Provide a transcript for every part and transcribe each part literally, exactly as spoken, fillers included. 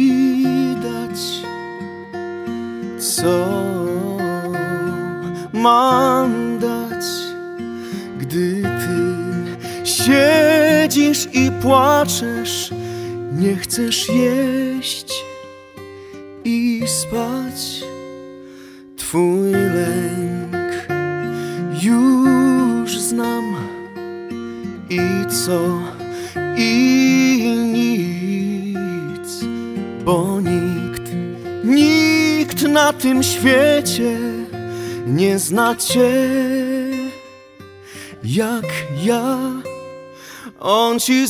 Ci dać, co mam dać, gdy Ty siedzisz i płaczesz, nie chcesz jeść i spać. Twój lęk już znam i co? I nic, bo nikt, nikt na tym świecie nie zna Cię jak ja. On Ci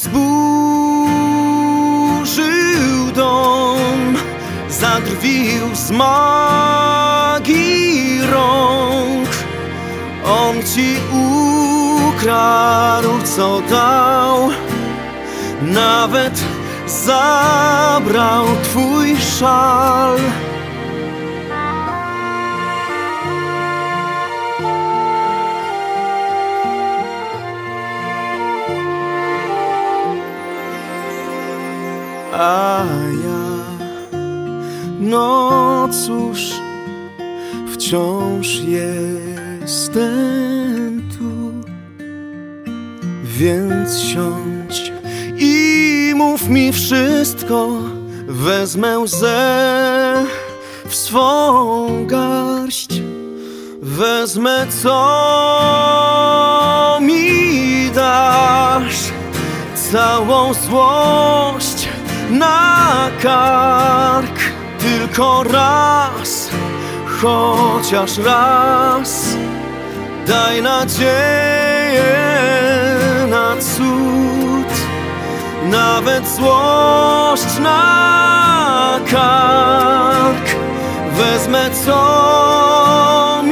zburzył dom, zadrwił z magii rąk. On Ci ukradł, co dał, nawet zabrał Twój szal. A ja, no cóż, wciąż jestem tu, więc siądź i mów mi wszystko. Wezmę łzę w swą garść, wezmę, co mi dasz, całą złość na kark. Tylko raz, chociaż raz, daj nadzieję na cud, nawet złość na kark. Wezmę, co